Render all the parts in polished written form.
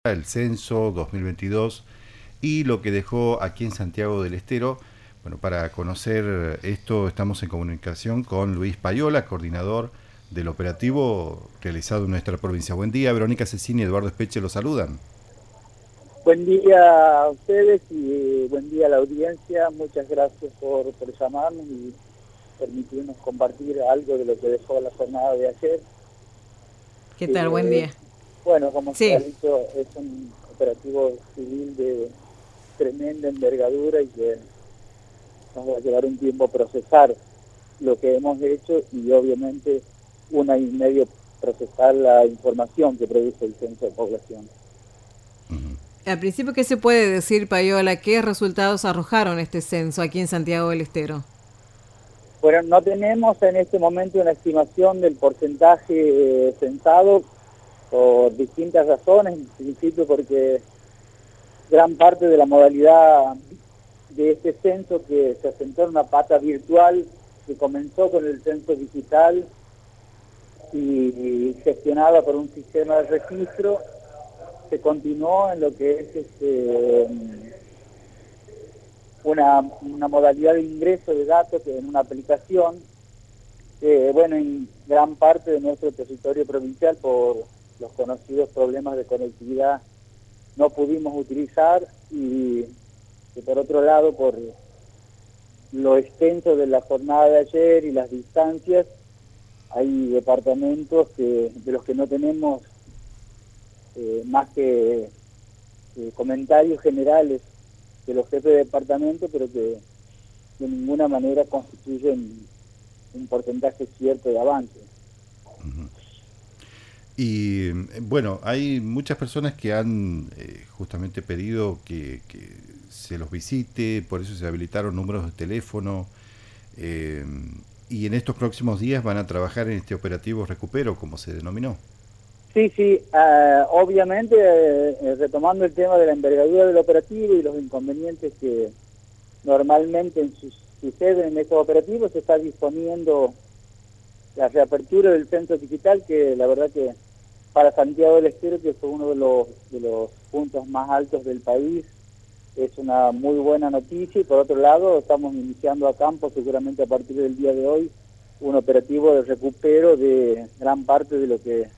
el censo 2022 y lo que dejó aquí en Santiago del Estero. Bueno, para conocer esto estamos en comunicación con Luis Payola, coordinador del operativo realizado en nuestra provincia. Buen día, Verónica Cecini y Eduardo Espeche los saludan. Buen día a ustedes y buen día a la audiencia. Muchas gracias por llamarnos y permitirnos compartir algo de lo que dejó la jornada de ayer. ¿Qué tal? Buen Eh, día. bueno, como se ha Sí, dicho, es un operativo civil de tremenda envergadura y que nos va a llevar un tiempo procesar lo que hemos hecho y obviamente 1 año y medio procesar la información que produce el censo de población. al principio, ¿qué se puede decir, Payola? ¿Qué resultados arrojaron este censo aquí en Santiago del Estero? Bueno, no tenemos en este momento una estimación del porcentaje censado por distintas razones, en principio porque gran parte de la modalidad de este censo que se asentó en una pata virtual que comenzó con el censo digital y gestionada por un sistema de registro, se continuó en lo que es una modalidad de ingreso de datos en una aplicación que, bueno, en gran parte de nuestro territorio provincial, por los conocidos problemas de conectividad, no pudimos utilizar y por otro lado, por lo extenso de la jornada de ayer y las distancias, hay departamentos de los que no tenemos más que comentarios generales de los jefes de departamento, pero que de ninguna manera constituyen un porcentaje cierto de avance. Y bueno, hay muchas personas que han justamente pedido que se los visite, por eso se habilitaron números de teléfono. eh, y en estos próximos días van a trabajar en este operativo Recupero, como se denominó. Sí, obviamente retomando el tema de la envergadura del operativo y los inconvenientes que normalmente suceden en estos operativos, se está disponiendo la reapertura del centro digital, que la verdad que para Santiago del Estero, que fue uno de los puntos más altos del país, es una muy buena noticia. Y por otro lado, estamos iniciando a campo, seguramente a partir del día de hoy, un operativo de recupero de gran parte de lo que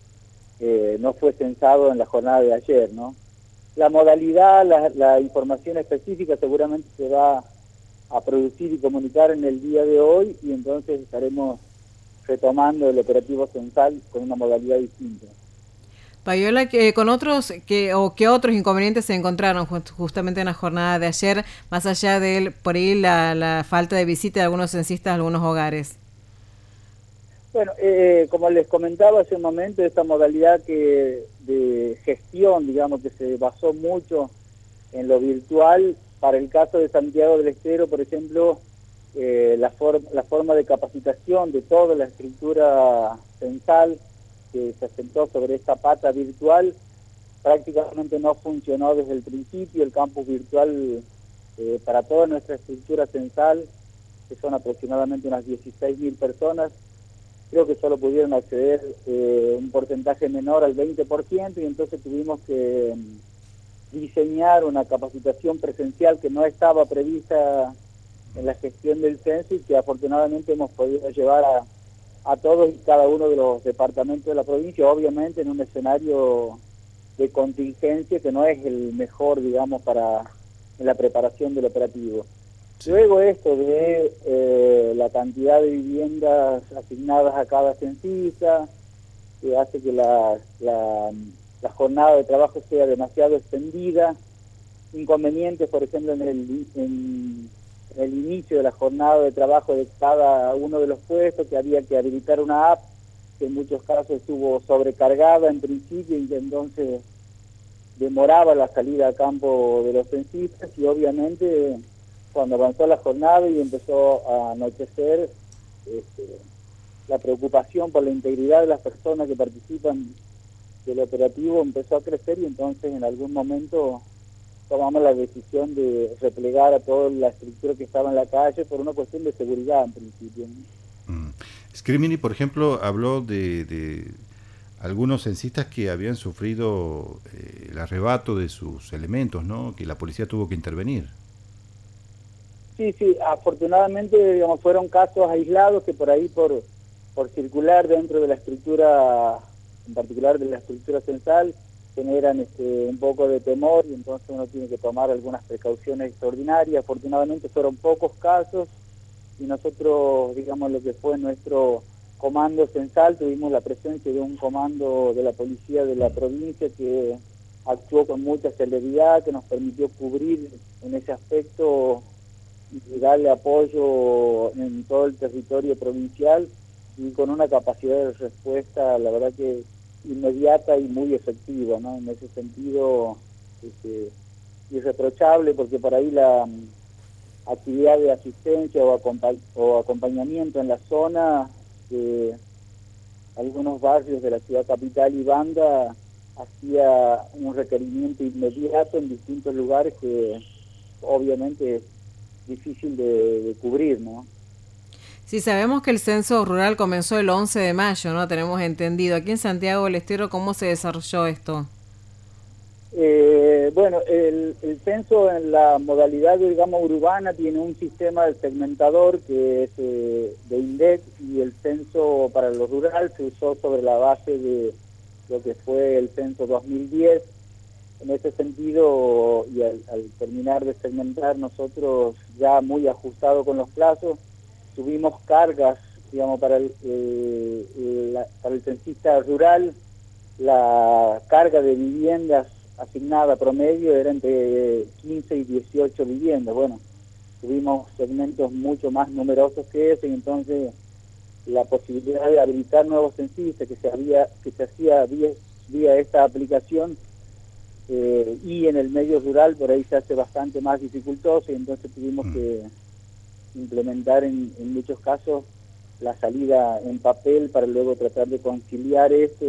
no fue censado en la jornada de ayer, ¿no? La modalidad, la información específica seguramente se va a producir y comunicar en el día de hoy, y entonces estaremos retomando el operativo censal con una modalidad distinta. Payola, con otros qué otros inconvenientes se encontraron justamente en la jornada de ayer, más allá de por ahí la falta de visita de algunos censistas a algunos hogares. Bueno, como les comentaba hace un momento, esta modalidad de gestión, digamos, que se basó mucho en lo virtual, para el caso de Santiago del Estero, por ejemplo, la forma de capacitación de toda la estructura censal que se asentó sobre esta pata virtual prácticamente no funcionó desde el principio. El campus virtual para toda nuestra estructura censal, que son aproximadamente unas 16.000 personas, creo que solo pudieron acceder un porcentaje menor al 20%, y entonces tuvimos que diseñar una capacitación presencial que no estaba prevista en la gestión del censo y que afortunadamente hemos podido llevar a todos y cada uno de los departamentos de la provincia, obviamente en un escenario de contingencia que no es el mejor, digamos, en la preparación del operativo. Sí. Luego esto de la cantidad de viviendas asignadas a cada censista, que hace que la jornada de trabajo sea demasiado extendida, inconvenientes, por ejemplo, en el inicio de la jornada de trabajo de cada uno de los puestos, que había que habilitar una app, que en muchos casos estuvo sobrecargada en principio y que entonces demoraba la salida a campo de los censistas, y obviamente cuando avanzó la jornada y empezó a anochecer, la preocupación por la integridad de las personas que participan del operativo empezó a crecer, y entonces en algún momento tomamos la decisión de replegar a toda la estructura que estaba en la calle por una cuestión de seguridad en principio. Scrimini, por ejemplo, habló de algunos censistas que habían sufrido el arrebato de sus elementos, ¿no? Que la policía tuvo que intervenir. Sí, sí, afortunadamente, digamos, fueron casos aislados que por ahí, por circular dentro de la estructura, en particular de la estructura censal, generan un poco de temor y entonces uno tiene que tomar algunas precauciones extraordinarias. Afortunadamente fueron pocos casos y nosotros, digamos, lo que fue nuestro comando censal, tuvimos la presencia de un comando de la policía de la provincia que actuó con mucha celeridad, que nos permitió cubrir en ese aspecto y darle apoyo en todo el territorio provincial y con una capacidad de respuesta, la verdad que inmediata y muy efectiva, ¿no? En ese sentido, irreprochable, porque por ahí la actividad de asistencia o acompañamiento en la zona de algunos barrios de la ciudad capital y Banda hacía un requerimiento inmediato en distintos lugares que obviamente es difícil de cubrir, ¿no? Sí, sabemos que el censo rural comenzó el 11 de mayo, ¿no? Tenemos entendido. Aquí en Santiago del Estero, ¿cómo se desarrolló esto? Bueno, el censo en la modalidad, digamos, urbana tiene un sistema de segmentador que es de INDEC, y el censo para lo rural se usó sobre la base de lo que fue el censo 2010. En ese sentido, y al terminar de segmentar nosotros ya muy ajustado con los plazos, tuvimos cargas, digamos, para el censista rural, la carga de viviendas asignada promedio era entre 15 y 18 viviendas. Bueno, tuvimos segmentos mucho más numerosos que ese, y entonces la posibilidad de habilitar nuevos censistas que se hacía vía esta aplicación y en el medio rural por ahí se hace bastante más dificultoso, y entonces tuvimos que implementar en muchos casos la salida en papel para luego tratar de conciliar eso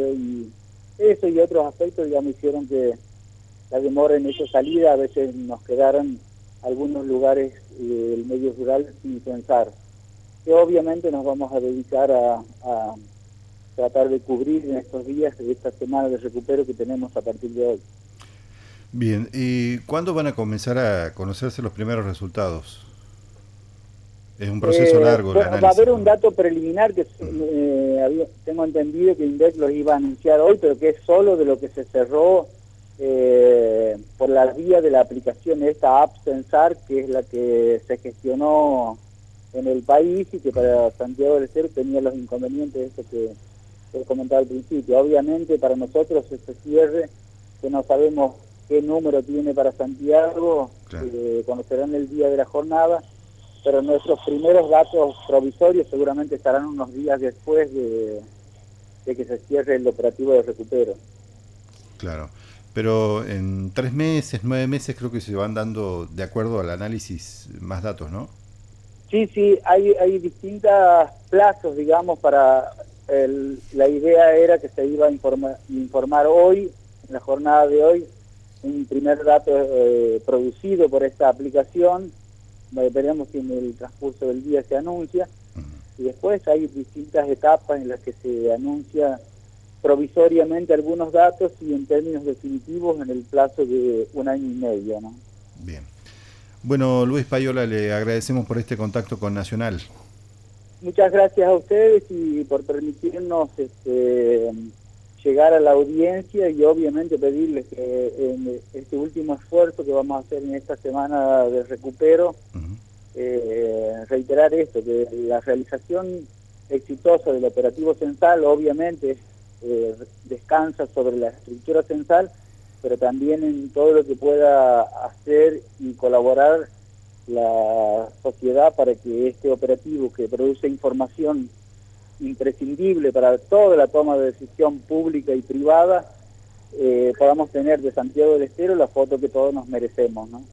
y otros aspectos, digamos, hicieron que la demora en esa salida. A veces nos quedaron algunos lugares del medio rural sin pensar, que obviamente nos vamos a dedicar a tratar de cubrir en estos días de esta semana de recupero que tenemos a partir de hoy. Bien, ¿y cuándo van a comenzar a conocerse los primeros resultados? Es un proceso largo el análisis. Va a haber un dato preliminar que tengo entendido que INDEC los iba a anunciar hoy, pero que es solo de lo que se cerró por la vía de la aplicación de esta app Censar, que es la que se gestionó en el país y que para Santiago del Estero tenía los inconvenientes, eso que he comentado al principio. Obviamente para nosotros este cierre, que no sabemos qué número tiene para Santiago, claro, conocerán el día de la jornada, pero nuestros primeros datos provisorios seguramente estarán unos días después de que se cierre el operativo de recupero. Claro, pero en 3 meses, 9 meses creo que se van dando, de acuerdo al análisis, más datos, ¿no? Sí, hay distintos plazos, digamos, para la idea era que se iba a informar hoy, en la jornada de hoy, un primer dato producido por esta aplicación. Veremos si en el transcurso del día se anuncia, y después hay distintas etapas en las que se anuncia provisoriamente algunos datos y en términos definitivos en el plazo de 1 año y medio, ¿no? Bien. Bueno, Luis Payola, le agradecemos por este contacto con Nacional. Muchas gracias a ustedes y por permitirnos llegar a la audiencia, y obviamente pedirles que en este último esfuerzo que vamos a hacer en esta semana de recupero, reiterar esto, que la realización exitosa del operativo censal obviamente descansa sobre la estructura censal, pero también en todo lo que pueda hacer y colaborar la sociedad para que este operativo, que produce información imprescindible para toda la toma de decisión pública y privada, podamos tener de Santiago del Estero la foto que todos nos merecemos, ¿no?